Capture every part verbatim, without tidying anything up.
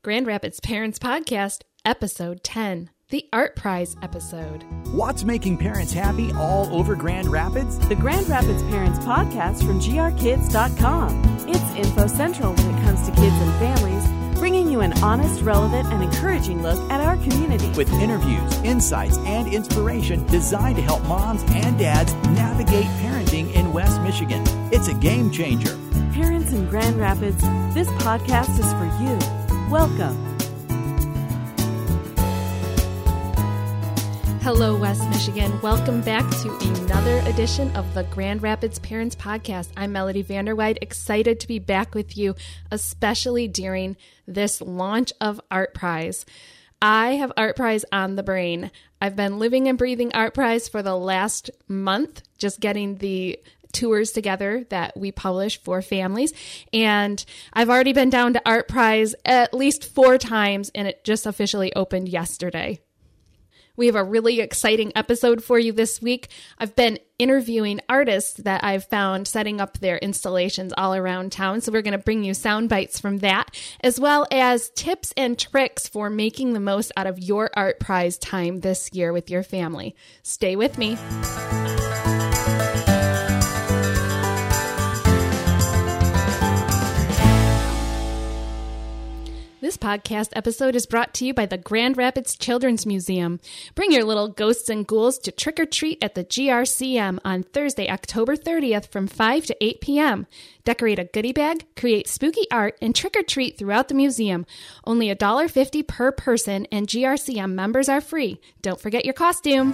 Grand Rapids Parents Podcast, Episode ten, the Art Prize episode. What's making parents happy all over Grand Rapids? The Grand Rapids Parents Podcast from G R kids dot com. It's info central when it comes to kids and families, bringing you an honest, relevant, and encouraging look at our community. With interviews, insights, and inspiration designed to help moms and dads navigate parenting in West Michigan. It's a game changer. Parents in Grand Rapids, this podcast is for you. Welcome. Hello, West Michigan. Welcome back to another edition of the Grand Rapids Parents Podcast. I'm Melody Vanderweide, excited to be back with you, especially during this launch of Art Prize. I have Art Prize on the brain. I've been living and breathing Art Prize for the last month, just getting the tours together that we publish for families. And I've already been down to Art Prize at least four times, and it just officially opened yesterday. We have a really exciting episode for you this week. I've been interviewing artists that I've found setting up their installations all around town. So we're going to bring you sound bites from that, as well as tips and tricks for making the most out of your Art Prize time this year with your family. Stay with me. This podcast episode is brought to you by the Grand Rapids Children's Museum. Bring your little ghosts and ghouls to trick or treat at the G R C M on Thursday, October thirtieth from five to eight p.m. Decorate a goodie bag, create spooky art, and trick or treat throughout the museum. Only one dollar fifty per person, and G R C M members are free. Don't forget your costume.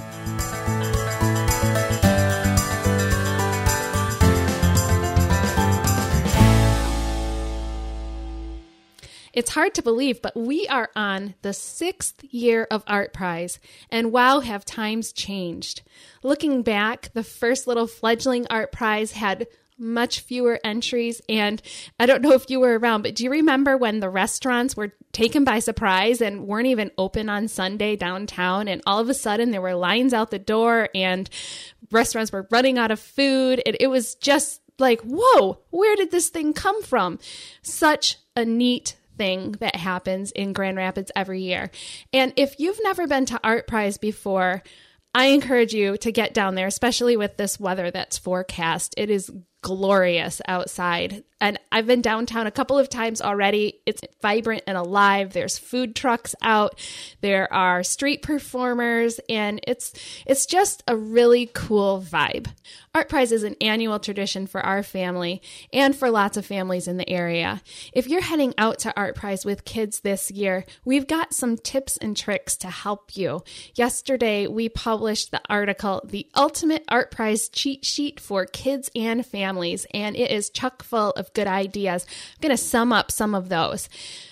It's hard to believe, but we are on the sixth year of Art Prize, and wow, have times changed. Looking back, the first little fledgling Art Prize had much fewer entries, and I don't know if you were around, but do you remember when the restaurants were taken by surprise and weren't even open on Sunday downtown, and all of a sudden there were lines out the door and restaurants were running out of food, and it was just like, whoa, where did this thing come from? Such a neat thing that happens in Grand Rapids every year. And if you've never been to Art Prize before, I encourage you to get down there, especially with this weather that's forecast. It is glorious outside. And I've been downtown a couple of times already. It's vibrant and alive. There's food trucks out. There are street performers, and it's it's just a really cool vibe. Art Prize is an annual tradition for our family and for lots of families in the area. If you're heading out to Art Prize with kids this year, we've got some tips and tricks to help you. Yesterday, we published the article, The Ultimate Art Prize Cheat Sheet for Kids and Families, and it is chock full of good ideas. I'm going to sum up some of those.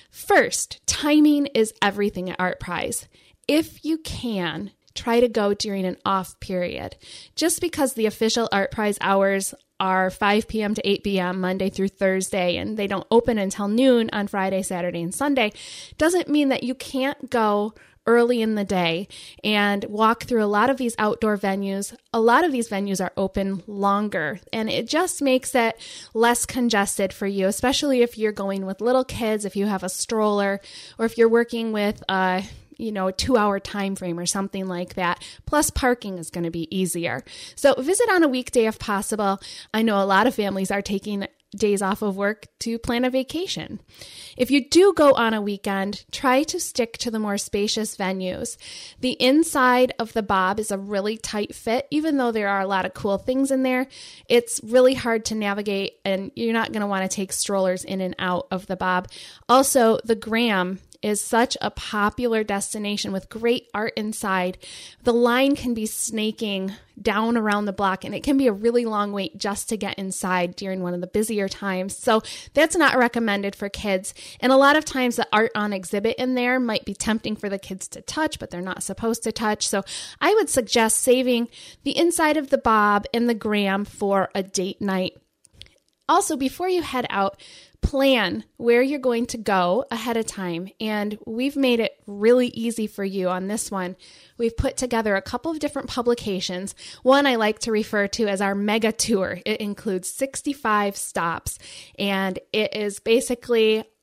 First, timing is everything at Art Prize. If you can, try to go during an off period. Just because the official Art Prize hours are five p.m. to eight p.m. Monday through Thursday, and they don't open until noon on Friday, Saturday, and Sunday, doesn't mean that you can't go early in the day and walk through a lot of these outdoor venues. A lot of these venues are open longer, and it just makes it less congested for you, especially if you're going with little kids, if you have a stroller, or if you're working with a you know, a two-hour time frame or something like that. Plus, parking is going to be easier. So visit on a weekday if possible. I know a lot of families are taking days off of work to plan a vacation. If you do go on a weekend, try to stick to the more spacious venues. The inside of the Bob is a really tight fit. Even though there are a lot of cool things in there, it's really hard to navigate, and you're not going to want to take strollers in and out of the Bob. Also, the Graham is such a popular destination with great art inside. The line can be snaking down around the block, and it can be a really long wait just to get inside during one of the busier times. So that's not recommended for kids. And a lot of times the art on exhibit in there might be tempting for the kids to touch, but they're not supposed to touch. So I would suggest saving the inside of the Bob and the Graham for a date night. Also, before you head out, plan where you're going to go ahead of time. And we've made it really easy for you on this one. We've put together a couple of different publications. One I like to refer to as our mega tour. It includes sixty-five stops, and it is basically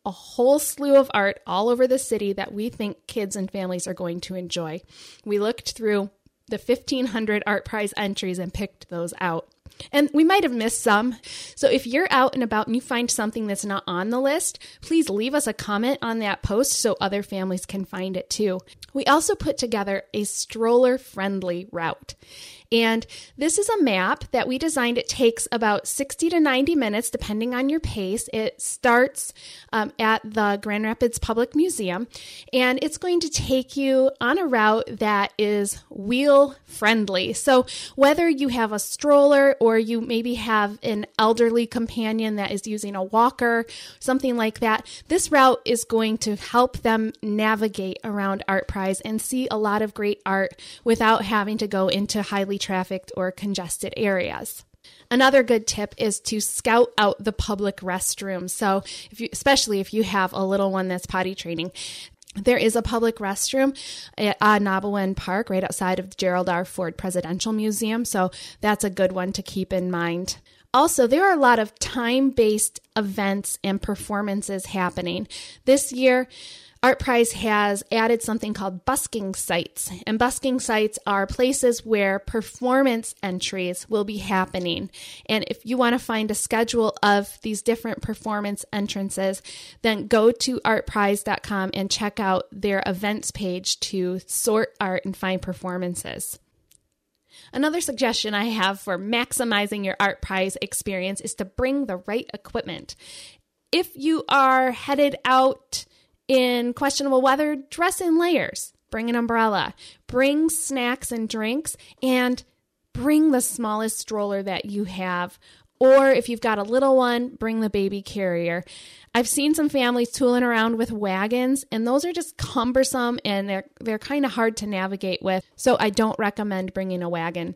a whole slew of art all over the city that we think kids and families are going to enjoy. We looked through the fifteen hundred Art Prize entries and picked those out. And we might have missed some. So if you're out and about and you find something that's not on the list, please leave us a comment on that post so other families can find it too. We also put together a stroller-friendly route. And this is a map that we designed. It takes about sixty to ninety minutes, depending on your pace. It starts um, at the Grand Rapids Public Museum, and it's going to take you on a route that is wheel-friendly. So whether you have a stroller or you maybe have an elderly companion that is using a walker, something like that, this route is going to help them navigate around Art Prize and see a lot of great art without having to go into highly trafficked or congested areas. Another good tip is to scout out the public restrooms. So if you, especially if you have a little one that's potty training, there is a public restroom at uh, Nabawen Park right outside of the Gerald R. Ford Presidential Museum. So that's a good one to keep in mind. Also, there are a lot of time-based events and performances happening. This year, Art Prize has added something called busking sites, and busking sites are places where performance entries will be happening. And if you want to find a schedule of these different performance entrances, then go to art prize dot com and check out their events page to sort art and find performances. Another suggestion I have for maximizing your Art Prize experience is to bring the right equipment. If you are headed out in questionable weather, dress in layers. Bring an umbrella. Bring snacks and drinks, and bring the smallest stroller that you have. Or if you've got a little one, bring the baby carrier. I've seen some families tooling around with wagons, and those are just cumbersome and they're they're kind of hard to navigate with. So I don't recommend bringing a wagon.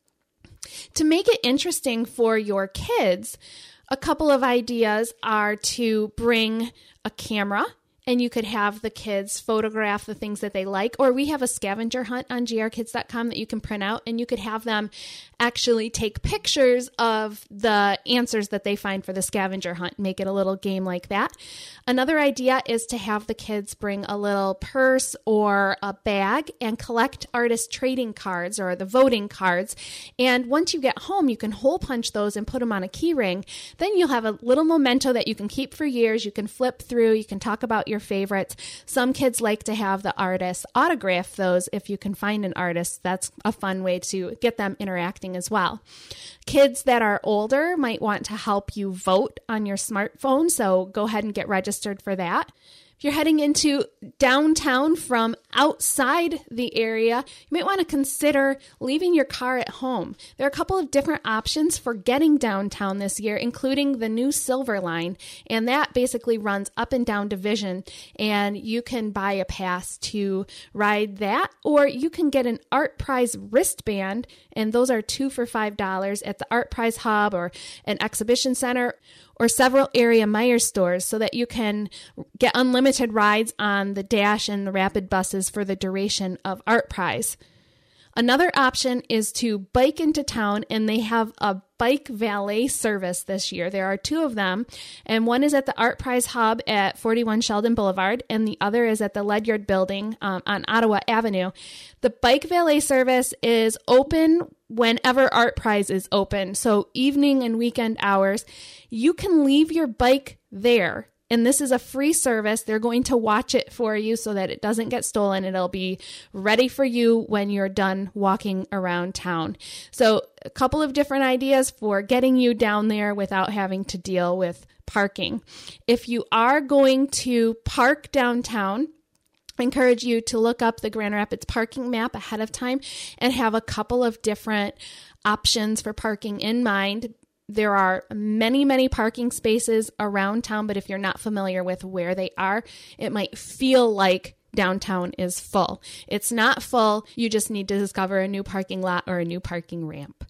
To make it interesting for your kids, a couple of ideas are to bring a camera, and you could have the kids photograph the things that they like. Or we have a scavenger hunt on G R kids dot com that you can print out, and you could have them actually take pictures of the answers that they find for the scavenger hunt, make it a little game like that. Another idea is to have the kids bring a little purse or a bag and collect artist trading cards or the voting cards. And once you get home, you can hole punch those and put them on a key ring. Then you'll have a little memento that you can keep for years. You can flip through, you can talk about your favorites. Some kids like to have the artist autograph those if you can find an artist. That's a fun way to get them interacting as well. Kids that are older might want to help you vote on your smartphone, so go ahead and get registered for that. If you're heading into downtown from outside the area, you might want to consider leaving your car at home. There are a couple of different options for getting downtown this year, including the new Silver Line, and that basically runs up and down Division, and you can buy a pass to ride that, or you can get an Art Prize wristband, and those are two for five dollars at the Art Prize Hub or an exhibition center or several area Meijer stores, so that you can get unlimited rides on the Dash and the Rapid buses for the duration of Art Prize. Another option is to bike into town, and they have a bike valet service this year. There are two of them, and one is at the Art Prize Hub at forty-one Sheldon Boulevard, and the other is at the Ledyard Building um, on Ottawa Avenue. The bike valet service is open whenever Art Prize is open, so evening and weekend hours. You can leave your bike there, and this is a free service. They're going to watch it for you so that it doesn't get stolen. It'll be ready for you when you're done walking around town. So a couple of different ideas for getting you down there without having to deal with parking. If you are going to park downtown, I encourage you to look up the Grand Rapids parking map ahead of time and have a couple of different options for parking in mind. There are many, many parking spaces around town, but if you're not familiar with where they are, it might feel like downtown is full. It's not full. You just need to discover a new parking lot or a new parking ramp.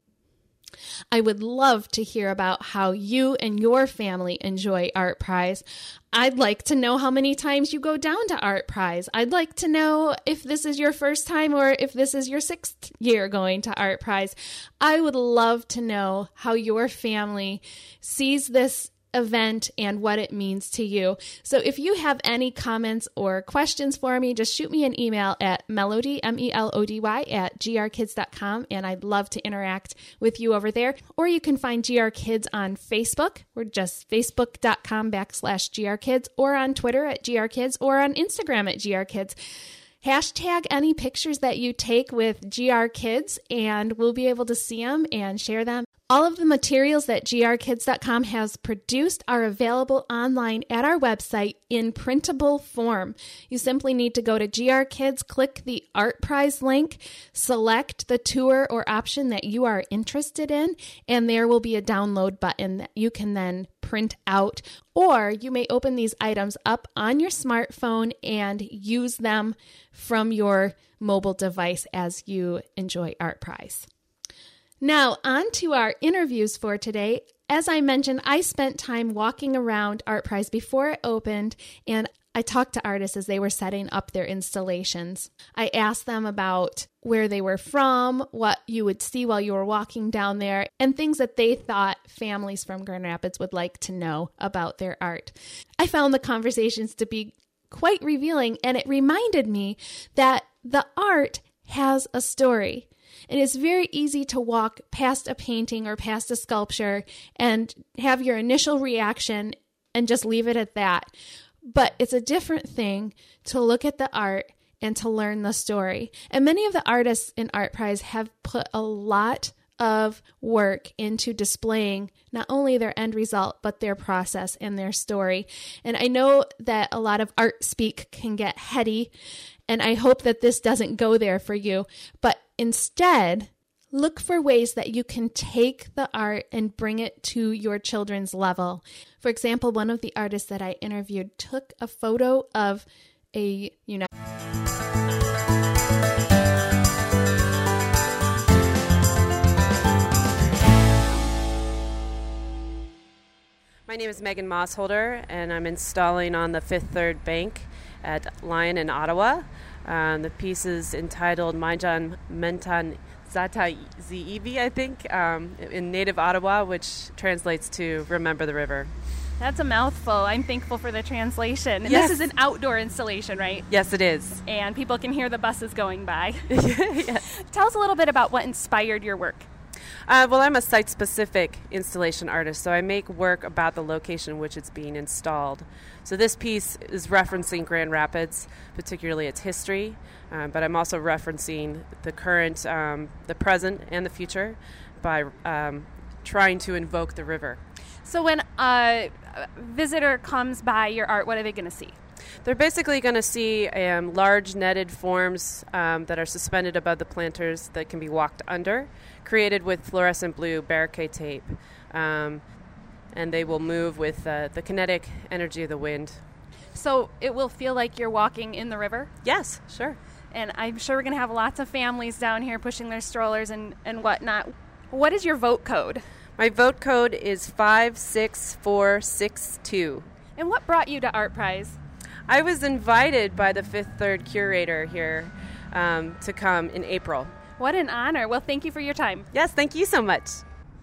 I would love to hear about how you and your family enjoy Art Prize. I'd like to know how many times you go down to Art Prize. I'd like to know if this is your first time or if this is your sixth year going to Art Prize. I would love to know how your family sees this event and what it means to you. So if you have any comments or questions for me, just shoot me an email at melody, M E L O D Y, at g r kids dot com, and I'd love to interact with you over there. Or you can find G R Kids on Facebook. We're just facebook.com backslash grkids, or on Twitter at grkids, or on Instagram at grkids. Hashtag any pictures that you take with G R Kids, and we'll be able to see them and share them. All of the materials that g r kids dot com has produced are available online at our website in printable form. You simply need to go to G R Kids, click the Art Prize link, select the tour or option that you are interested in, and there will be a download button that you can then print out. Or you may open these items up on your smartphone and use them from your mobile device as you enjoy Art Prize. Now, on to our interviews for today. As I mentioned, I spent time walking around Art Prize before it opened, and I talked to artists as they were setting up their installations. I asked them about where they were from, what you would see while you were walking down there, and things that they thought families from Grand Rapids would like to know about their art. I found the conversations to be quite revealing, and it reminded me that the art has a story. And it's very easy to walk past a painting or past a sculpture and have your initial reaction and just leave it at that. But it's a different thing to look at the art and to learn the story. And many of the artists in Art Prize have put a lot of work into displaying not only their end result, but their process and their story. And I know that a lot of art speak can get heady, and I hope that this doesn't go there for you. But instead, look for ways that you can take the art and bring it to your children's level. For example, one of the artists that I interviewed took a photo of a, you know, My name is Megan Mossholder, and I'm installing on the Fifth Third Bank at Lion in Ottawa. Um, the piece is entitled Maijan Mentan Zata Ziivi, I think, um, in native Ottawa, which translates to Remember the River. That's a mouthful. I'm thankful for the translation. And yes. This is an outdoor installation, right? Yes, it is. And people can hear the buses going by. Yes. Tell us a little bit about what inspired your work. Uh, well, I'm a site-specific installation artist, so I make work about the location in which it's being installed. So this piece is referencing Grand Rapids, particularly its history, um, but I'm also referencing the current, um, the present, and the future by um, trying to invoke the river. So when a visitor comes by your art, what are they going to see? They're basically going to see um, large netted forms um, that are suspended above the planters that can be walked under, created with fluorescent blue barricade tape. Um, and they will move with uh, the kinetic energy of the wind. So it will feel like you're walking in the river? Yes, sure. And I'm sure we're going to have lots of families down here pushing their strollers and, and whatnot. What is your vote code? My vote code is five six four six two. And what brought you to Art Prize? I was invited by the Fifth Third curator here um, to come in April. What an honor. Well, thank you for your time. Yes, thank you so much.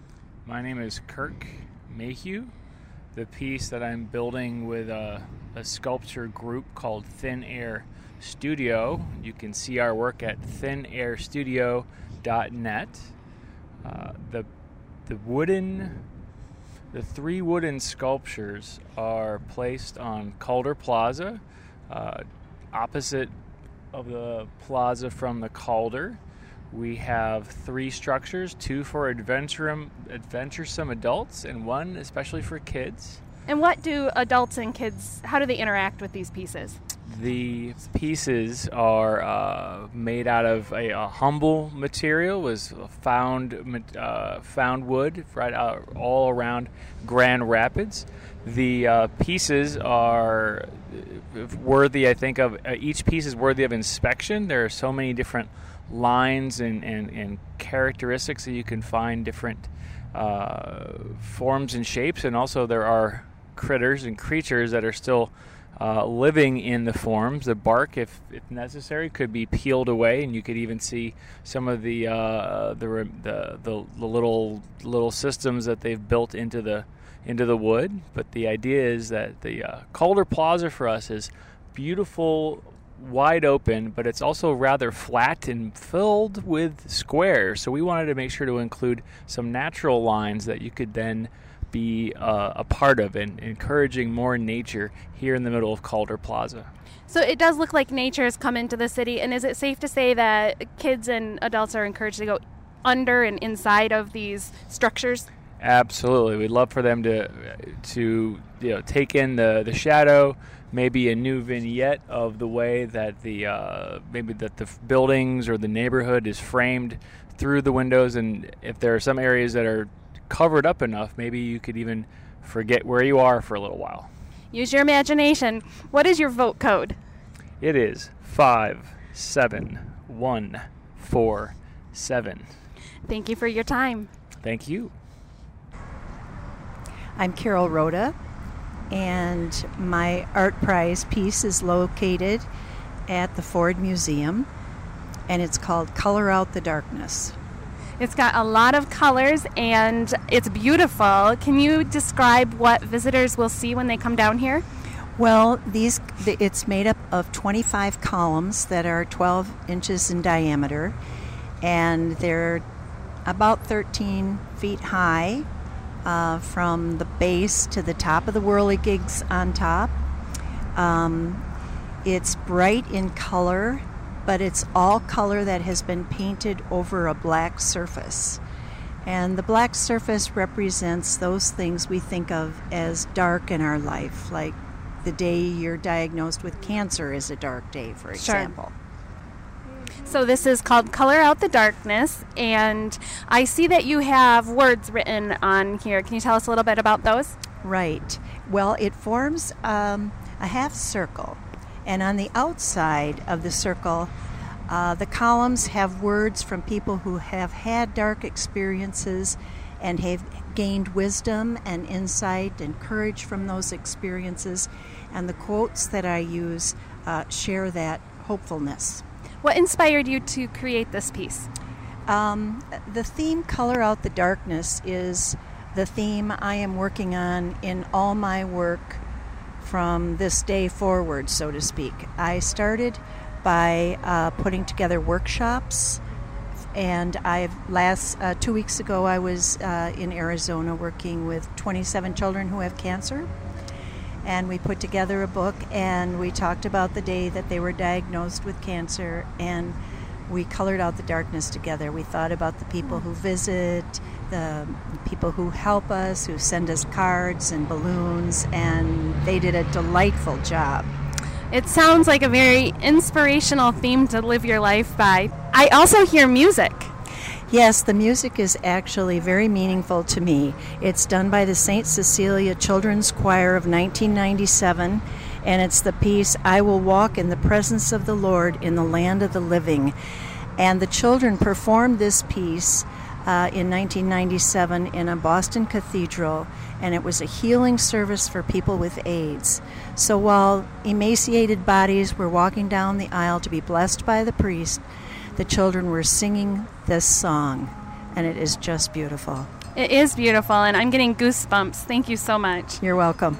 My name is Kirk Mayhew. The piece that I'm building with a, a sculpture group called Thin Air Studio. You can see our work at thin air studio dot net. Uh, the the wooden, the three wooden sculptures are placed on Calder Plaza, uh, opposite of the plaza from the Calder. We have three structures, two for adventurum, adventuresome adults and one especially for kids. And what do adults and kids, how do they interact with these pieces? The pieces are uh, made out of a, a humble material, was found uh, found wood right out all around Grand Rapids. The uh, pieces are worthy, I think, of uh, each piece is worthy of inspection. There are so many different lines and, and, and characteristics that you can find different uh, forms and shapes, and also there are critters and creatures that are still uh, living in the forms. The bark, if, if necessary, could be peeled away, and you could even see some of the uh, the, the the the little little systems that they've built into the into the wood. But the idea is that the uh, Calder Plaza for us is beautiful, wide open, but it's also rather flat and filled with squares. So we wanted to make sure to include some natural lines that you could then be uh, a part of, and encouraging more nature here in the middle of Calder Plaza. So it does look like nature has come into the city, and is it safe to say that kids and adults are encouraged to go under and inside of these structures? Absolutely. We'd love for them to to you know take in the, the shadow, maybe a new vignette of the way that the uh, maybe that the buildings or the neighborhood is framed through the windows, and if there are some areas that are covered up enough, maybe you could even forget where you are for a little while. Use your imagination. What is your vote code? It is five seven one four seven. Thank you for your time. Thank you. I'm Carol Rhoda, and my art prize piece is located at the Ford Museum, and it's called Color Out the Darkness. It's got a lot of colors, and it's beautiful. Can you describe what visitors will see when they come down here? Well, these it's made up of twenty-five columns that are twelve inches in diameter, and they're about thirteen feet high uh, from the base to the top of the whirligigs on top. Um, it's bright in color, but it's all color that has been painted over a black surface. And the black surface represents those things we think of as dark in our life, like the day you're diagnosed with cancer is a dark day, for example. Sure. So this is called Color Out the Darkness, and I see that you have words written on here. Can you tell us a little bit about those? Right. Well, it forms um, a half circle. And on the outside of the circle, uh, the columns have words from people who have had dark experiences and have gained wisdom and insight and courage from those experiences. And the quotes that I use uh, share that hopefulness. What inspired you to create this piece? Um, the theme Color Out the Darkness is the theme I am working on in all my work from this day forward, so to speak. I started by uh, putting together workshops, and I've last uh, two weeks ago I was uh, in Arizona working with twenty-seven children who have cancer, and we put together a book, and we talked about the day that they were diagnosed with cancer, and we colored out the darkness together. We thought about the people who visit, the people who help us, who send us cards and balloons, and they did a delightful job. It sounds like a very inspirational theme to live your life by. I also hear music. Yes, the music is actually very meaningful to me. It's done by the Saint Cecilia Children's Choir of nineteen ninety-seven, and it's the piece, I Will Walk in the Presence of the Lord in the Land of the Living. And the children performed this piece uh, in nineteen ninety-seven in a Boston cathedral, and it was a healing service for people with AIDS. So while emaciated bodies were walking down the aisle to be blessed by the priest, the children were singing this song, and it is just beautiful. It is beautiful, and I'm getting goosebumps. Thank you so much. You're welcome.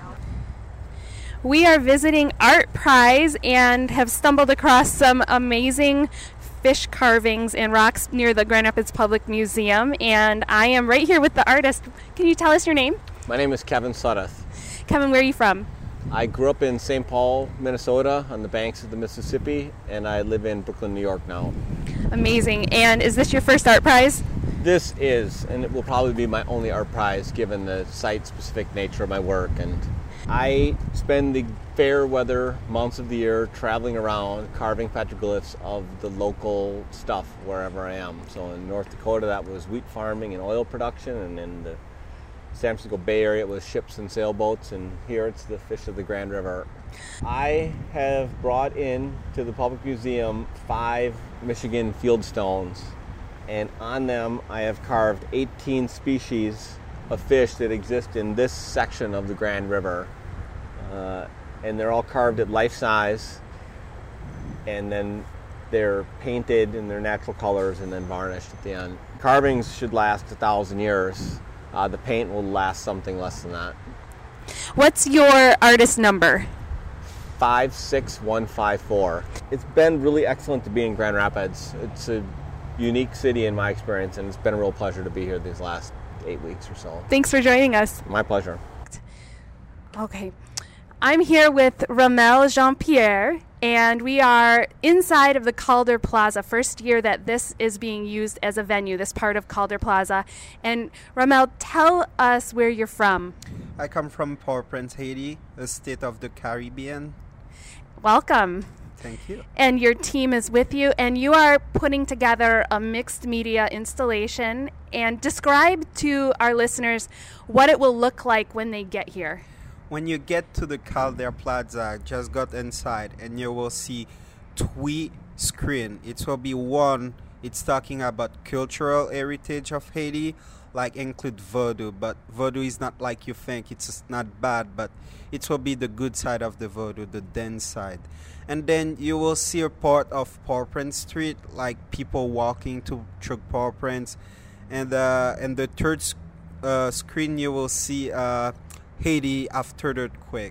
We are visiting Art Prize and have stumbled across some amazing fish carvings and rocks near the Grand Rapids Public Museum, and I am right here with the artist. Can you tell us your name? My name is Kevin Suddeth. Kevin, where are you from? I grew up in Saint Paul, Minnesota, on the banks of the Mississippi, and I live in Brooklyn, New York now. Amazing. And is this your first art prize? This is, and it will probably be my only art prize given the site-specific nature of my work. And I spend the fair weather months of the year traveling around carving petroglyphs of the local stuff wherever I am. So in North Dakota, that was wheat farming and oil production, and in the San Francisco Bay Area it was ships and sailboats, and here it's the fish of the Grand River. I have brought in to the Public Museum five Michigan fieldstones, and on them I have carved eighteen species of fish that exist in this section of the Grand River. Uh, and they're all carved at life size, and then they're painted in their natural colors and then varnished at the end. Carvings should last a thousand years. Uh, the paint will last something less than that. What's your artist number? five six one five four. It's been really excellent to be in Grand Rapids. It's a unique city in my experience, and it's been a real pleasure to be here these last eight weeks or so. Thanks for joining us. My pleasure. Okay. I'm here with Ramel Jean-Pierre, and we are inside of the Calder Plaza, first year that this is being used as a venue, this part of Calder Plaza. And Ramel, tell us where you're from. I come from Port-au-Prince, Haiti, a state of the Caribbean. Welcome. Thank you. And your team is with you, and you are putting together a mixed media installation. And describe to our listeners what it will look like when they get here. When you get to the Calder Plaza, just got inside, and you will see three screens. It will be one, it's talking about cultural heritage of Haiti, like include voodoo, but voodoo is not like you think. It's not bad, but it will be the good side of the voodoo, the dance side. And then you will see a part of Port-au-Prince Street, like people walking to through Port-au-Prince. And uh, and the third uh, screen, you will see uh, Haiti after the earthquake.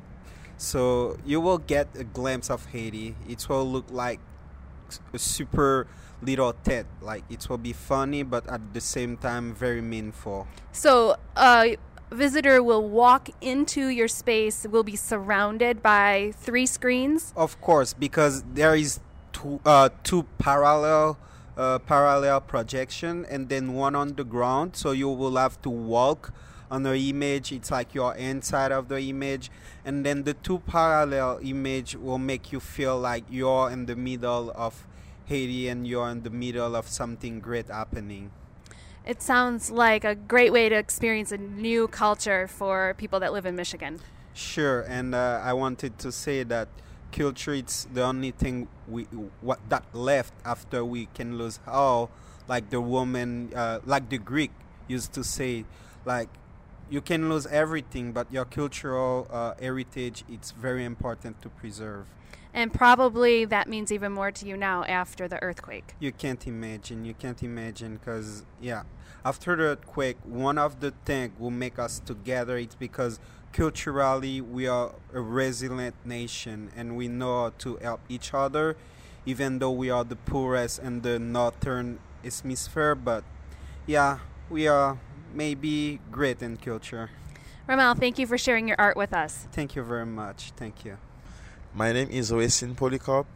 So you will get a glimpse of Haiti. It will look like a super little tent. Like it will be funny, but at the same time very meaningful. So a visitor will walk into your space, will be surrounded by three screens? Of course, because there is two, uh, two parallel uh, parallel projection and then one on the ground. So you will have to walk on the image. It's like you're inside of the image, and then the two parallel image will make you feel like you're in the middle of Haiti and you're in the middle of something great happening. It sounds like a great way to experience a new culture for people that live in Michigan. Sure, and uh, I wanted to say that culture is the only thing we what that left after we can lose all, like the woman, uh, like the Greek used to say, like you can lose everything, but your cultural uh, heritage, it's very important to preserve. And probably that means even more to you now after the earthquake. You can't imagine. You can't imagine because, yeah, after the earthquake, one of the things will make us together. It's because culturally we are a resilient nation and we know how to help each other, even though we are the poorest in the northern hemisphere. But, yeah, we are maybe great in culture. Ramel, thank you for sharing your art with us. Thank you very much. Thank you. My name is Oesin Polycarp.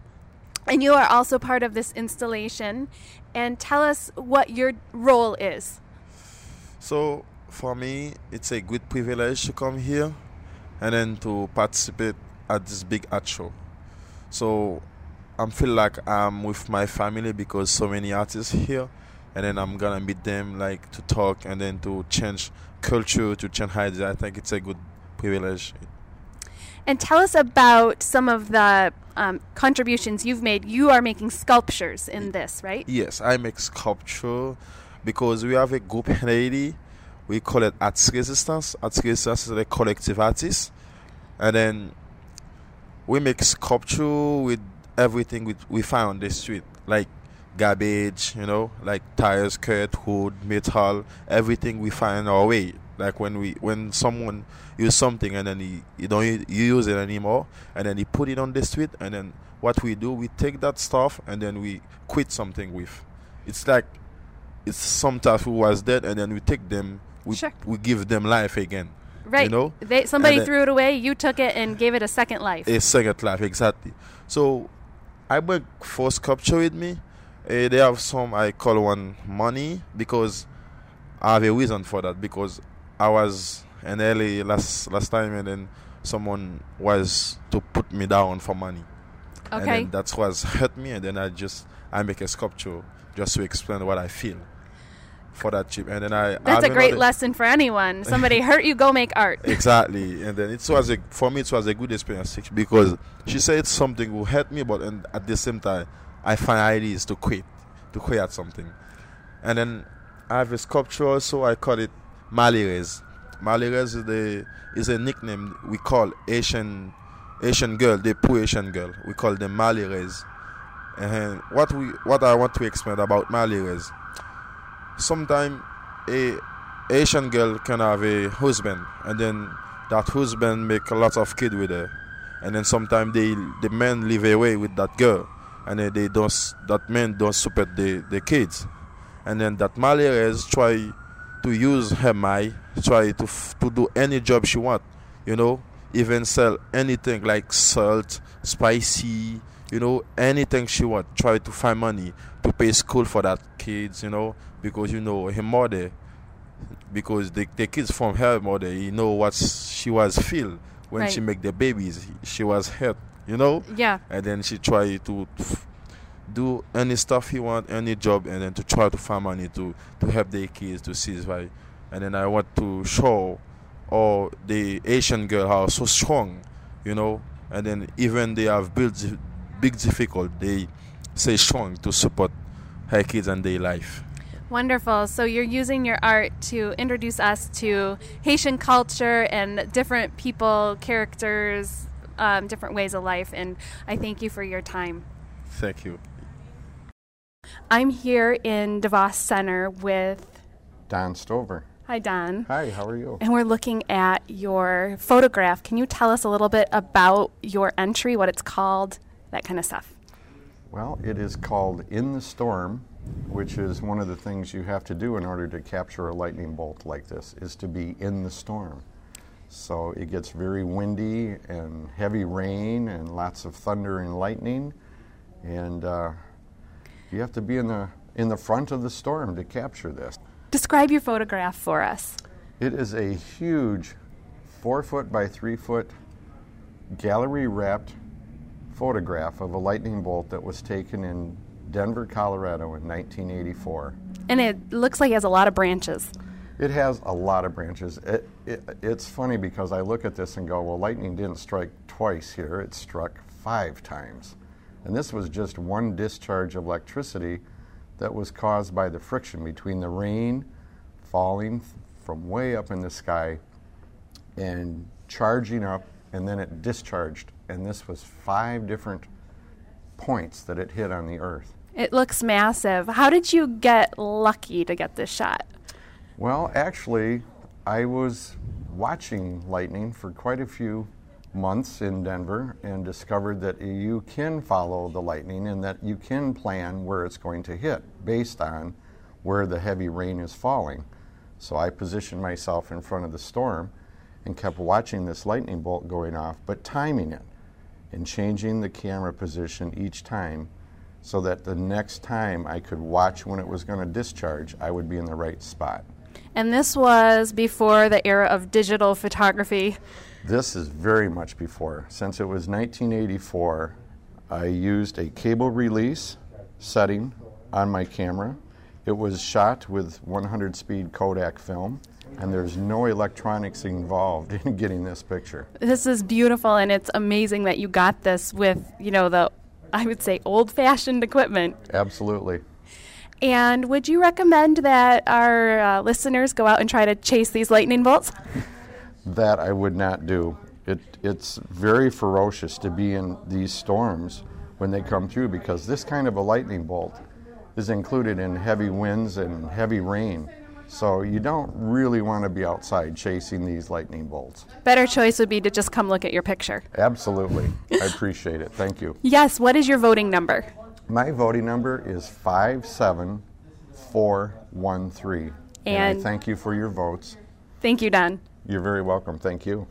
And you are also part of this installation. And tell us what your role is. So, for me, it's a good privilege to come here and then to participate at this big art show. So, I feel like I'm with my family because so many artists here. And then I'm going to meet them, like, to talk and then to change culture, to change ideas. I think it's a good privilege. And tell us about some of the um, contributions you've made. You are making sculptures in this, right? Yes, I make sculpture because we have a group in Haiti. We call it Arts Resistance. Arts Resistance is a collective artist. And then we make sculpture with everything we, we find on the street, like garbage, you know, like tires, cut, wood, metal, everything we find our way. Like when we when someone use something and then he, you don't you use it anymore, and then he put it on the street, and then what we do, we take that stuff and then we quit something with. It's like it's some stuff who was dead, and then we take them, we sure. we give them life again. Right. You know, they, somebody then, threw it away. You took it and gave it a second life. A second life, exactly. So I bring four sculpture with me. Uh, they have some I call one money because I have a reason for that, because I was in L A last last time, and then someone was to put me down for money. Okay. And then that's what hurt me, and then I just I make a sculpture just to explain what I feel for that chip. And then I That's I a great lesson for anyone. Somebody hurt you, go make art. Exactly. And then it was a for me it was a good experience because she said something will hurt me, but and at the same time I find ideas to quit, to create something. And then I have a sculpture also, I call it Malirez. Malirez is the is a nickname we call Asian Asian girl, the poor Asian girl. We call them Malirez. And what we what I want to explain about Malirez. Sometimes a Asian girl can have a husband, and then that husband make a lot of kids with her, and then sometimes they the men live away with that girl, and then they don't that men don't support the, the kids, and then that Malérez try to use her money, try to f- to do any job she want, you know, even sell anything like salt, spicy, you know, anything she want. Try to find money to pay school for that kids, you know, because you know her mother, because the the kids from her mother, you know what she was feel when Right. she make the babies. She was hurt, you know. Yeah. And then she try to f- do any stuff he want, any job, and then to try to find money to to help their kids to see why. And then I want to show all the Asian girl how so strong, you know. And then even they have built di- big difficult, they stay strong to support her kids and their life. Wonderful. So you're using your art to introduce us to Haitian culture and different people, characters, um, different ways of life. And I thank you for your time. Thank you. I'm here in DeVos Center with Don Stover. Hi, Don. Hi, how are you? And we're looking at your photograph. Can you tell us a little bit about your entry, what it's called, that kind of stuff? Well, it is called In the Storm, which is one of the things you have to do in order to capture a lightning bolt like this, is to be in the storm. So it gets very windy and heavy rain and lots of thunder and lightning, and uh, you have to be in the in the front of the storm to capture this. Describe your photograph for us. It is a huge four foot by three foot gallery wrapped photograph of a lightning bolt that was taken in Denver, Colorado in nineteen eighty-four. And it looks like it has a lot of branches. It has a lot of branches. It, it, it's funny because I look at this and go, well, lightning didn't strike twice here, it struck five times. And this was just one discharge of electricity that was caused by the friction between the rain falling from way up in the sky and charging up, and then it discharged. And this was five different points that it hit on the earth. It looks massive. How did you get lucky to get this shot? Well, actually, I was watching lightning for quite a few months in Denver and discovered that you can follow the lightning and that you can plan where it's going to hit based on where the heavy rain is falling. So I positioned myself in front of the storm and kept watching this lightning bolt going off, but timing it and changing the camera position each time so that the next time I could watch when it was going to discharge, I would be in the right spot. And this was before the era of digital photography. This is very much before. Since it was nineteen eighty-four, I used a cable release setting on my camera. It was shot with one hundred speed Kodak film, and there's no electronics involved in getting this picture. This is beautiful, and it's amazing that you got this with, you know, the, I would say, old-fashioned equipment. Absolutely. And would you recommend that our uh, listeners go out and try to chase these lightning bolts? That I would not do. It, it's very ferocious to be in these storms when they come through, because this kind of a lightning bolt is included in heavy winds and heavy rain. So you don't really want to be outside chasing these lightning bolts. Better choice would be to just come look at your picture. Absolutely. I appreciate it. Thank you. Yes, what is your voting number? My voting number is five seven four one three. And, And I thank you for your votes. Thank you, Don. You're very welcome. Thank you.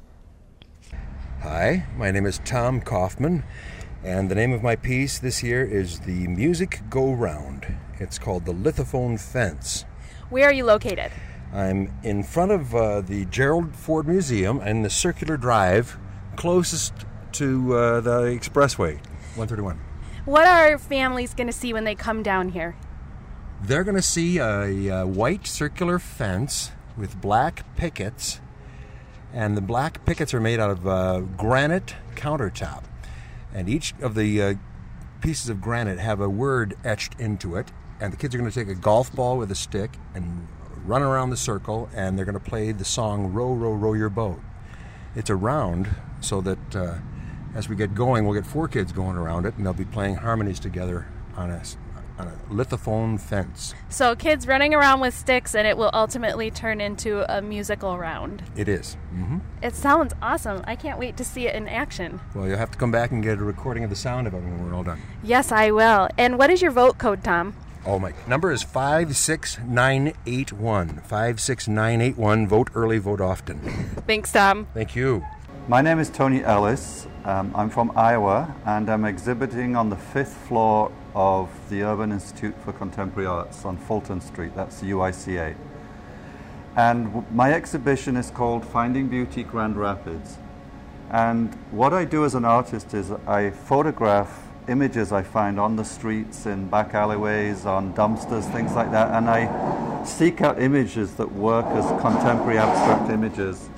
Hi, my name is Tom Kaufman, and the name of my piece this year is The Music Go Round. It's called The Lithophone Fence. Where are you located? I'm in front of uh, the Gerald Ford Museum and the Circular Drive closest to uh, the expressway, one thirty-one. What are families going to see when they come down here? They're going to see a, a white circular fence with black pickets, and the black pickets are made out of uh, granite countertop. And each of the uh, pieces of granite have a word etched into it, and the kids are going to take a golf ball with a stick and run around the circle, and they're going to play the song Row, Row, Row Your Boat. It's a round so that uh, as we get going, we'll get four kids going around it, and they'll be playing harmonies together on a on a lithophone fence. So kids running around with sticks, and it will ultimately turn into a musical round. It is. Mm-hmm. It sounds awesome. I can't wait to see it in action. Well, you'll have to come back and get a recording of the sound of it when we're all done. Yes, I will. And what is your vote code, Tom? Oh, my number is five six nine eight one. five six nine eight one. Vote early, vote often. Thanks, Tom. Thank you. My name is Tony Ellis. Um, I'm from Iowa, and I'm exhibiting on the fifth floor of the Urban Institute for Contemporary Arts on Fulton Street. That's the U I C A. And w- my exhibition is called Finding Beauty Grand Rapids. And what I do as an artist is I photograph images I find on the streets, in back alleyways, on dumpsters, things like that, and I seek out images that work as contemporary abstract images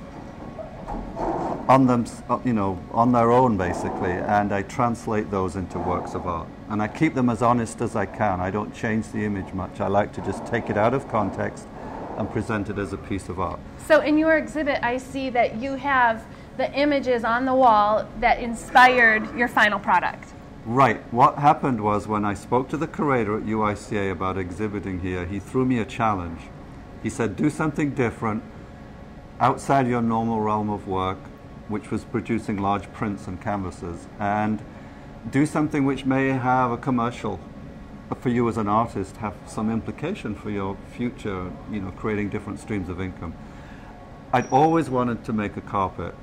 on them, you know, on their own basically, and I translate those into works of art. And I keep them as honest as I can. I don't change the image much. I like to just take it out of context and present it as a piece of art. So in your exhibit, I see that you have the images on the wall that inspired your final product. Right. What happened was when I spoke to the curator at U I C A about exhibiting here, he threw me a challenge. He said, do something different outside your normal realm of work, which was producing large prints and canvases, and do something which may have a commercial, for you as an artist, have some implication for your future, you know, creating different streams of income. I'd always wanted to make a carpet.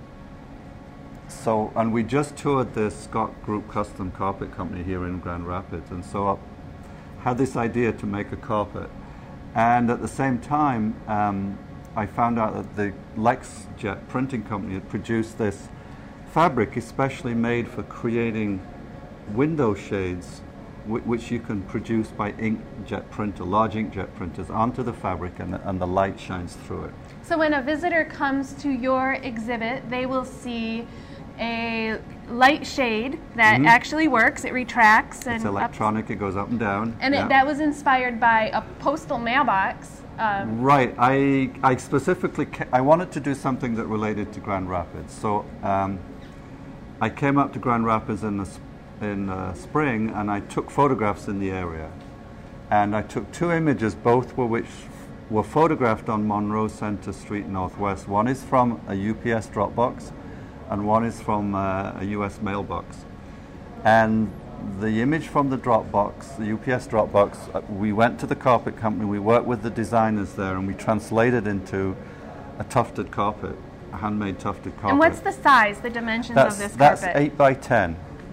So, and we just toured the Scott Group Custom Carpet Company here in Grand Rapids, and so I had this idea to make a carpet. And at the same time, um, I found out that the LexJet printing company had produced this fabric especially made for creating window shades, w- which you can produce by inkjet printer, large inkjet printers, onto the fabric, and, and the light shines through it. So when a visitor comes to your exhibit, they will see a light shade that Mm-hmm. actually works. It retracts. And It's electronic, up, it goes up and down. and yeah. it, that was inspired by a postal mailbox. Um, Right. I I specifically ca- I wanted to do something that related to Grand Rapids. So um, I came up to Grand Rapids in the sp- in uh, spring, and I took photographs in the area. And I took two images, both were which were photographed on Monroe Center Street Northwest. One is from a U P S drop box, and one is from uh, a U S mailbox. And the image from the Dropbox, the U P S Dropbox, uh, we went to the carpet company, we worked with the designers there, and we translated into a tufted carpet, a handmade tufted carpet. and what's the size, the dimensions that's, of this that's carpet? eight by ten.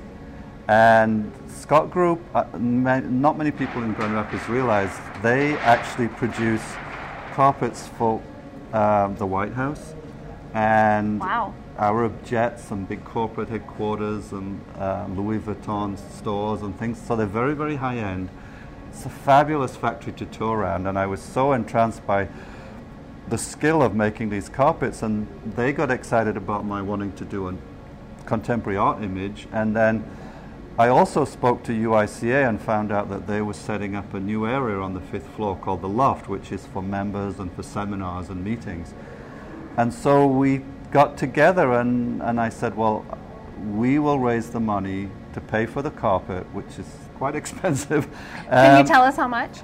And Scott Group, uh, ma- not many people in Grand Rapids realize they actually produce carpets for um, the White House and Wow. Arab jets and big corporate headquarters and uh, Louis Vuitton stores and things. So they're very, very high end. It's a fabulous factory to tour around, and I was so entranced by the skill of making these carpets, and they got excited about my wanting to do a contemporary art image. And then I also spoke to U I C A and found out that they were setting up a new area on the fifth floor called the Loft, which is for members and for seminars and meetings. And so we got together, and, and I said, well, we will raise the money to pay for the carpet, which is quite expensive. Can Um, you tell us how much?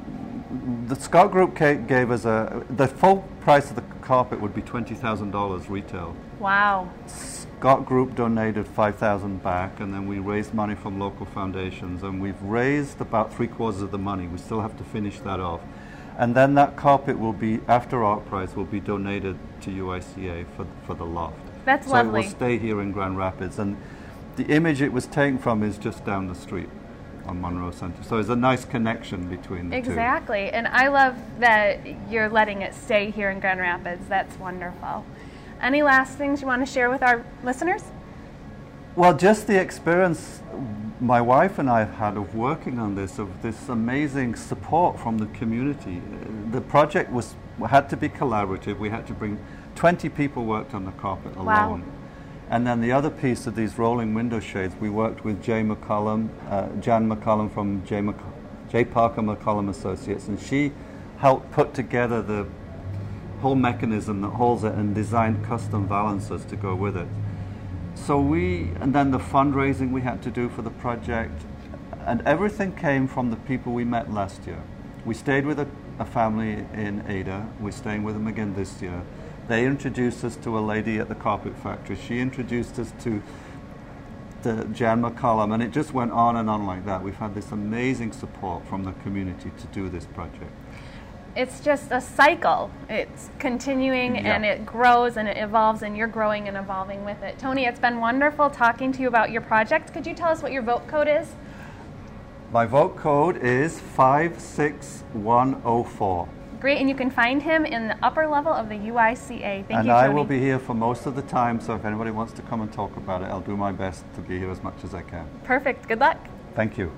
The Scott Group ca- gave us a, the full price of the carpet would be twenty thousand dollars retail. Wow. Scott Group donated five thousand dollars back, and then we raised money from local foundations, and we've raised about three quarters of the money. We still have to finish that off. And then that carpet will be, after Art Prize, will be donated to U I C A for, for the Loft. That's so lovely. it will stay here in Grand Rapids. And the image it was taken from is just down the street on Monroe Center. So there's a nice connection between the two. Exactly. And I love that you're letting it stay here in Grand Rapids. That's wonderful. Any last things you want to share with our listeners? Well, just the experience my wife and I have had of working on this, of this amazing support from the community. The project was had to be collaborative. We had to bring twenty people worked on the carpet alone. Wow. And then the other piece of these rolling window shades, we worked with Jay McCollum, uh, Jan McCollum from J. Mc, J. Parker McCollum Associates, and she helped put together the whole mechanism that holds it and designed custom balancers to go with it. So we, and then the fundraising we had to do for the project, And everything came from the people we met last year. We stayed with a, a family in Ada. We're staying with them again this year. They introduced us to a lady at the carpet factory. She introduced us to the Jan McCollum, and it just went on and on like that. We've had this amazing support from the community to do this project. It's just a cycle. It's continuing Yeah. and it grows and it evolves, and you're growing and evolving with it. Tony, it's been wonderful talking to you about your project. Could you tell us what your vote code is? My vote code is five six one oh four. Great, and you can find him in the upper level of the U I C A. Thank and you, I Tony. will be here for most of the time, so if anybody wants to come and talk about it, I'll do my best to be here as much as I can. Perfect. Good luck. Thank you.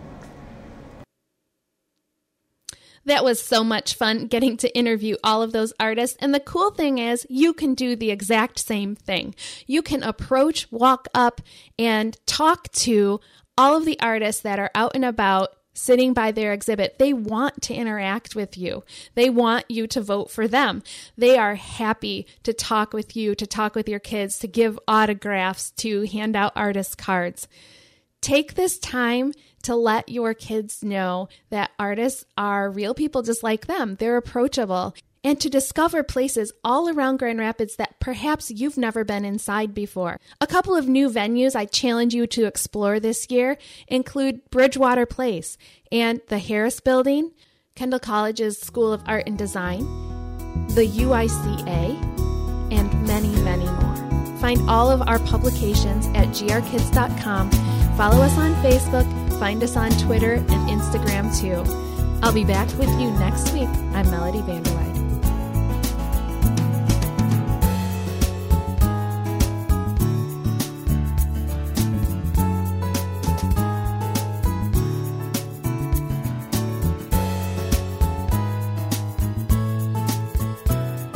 That was so much fun getting to interview all of those artists. And the cool thing is you can do the exact same thing. You can approach, walk up, and talk to all of the artists that are out and about sitting by their exhibit. They want to interact with you. They want you to vote for them. They are happy to talk with you, to talk with your kids, to give autographs, to hand out artist cards. Take this time to let your kids know that artists are real people just like them. They're approachable. And to discover places all around Grand Rapids that perhaps you've never been inside before. A couple of new venues I challenge you to explore this year include Bridgewater Place and the Harris Building, Kendall College's School of Art and Design, the U I C A, and many, many more. Find all of our publications at g r kids dot com. Follow us on Facebook, find us on Twitter and Instagram too. I'll be back with you next week. I'm Melody Vanderweide.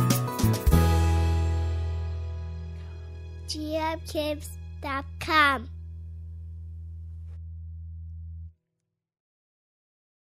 g r kids dot com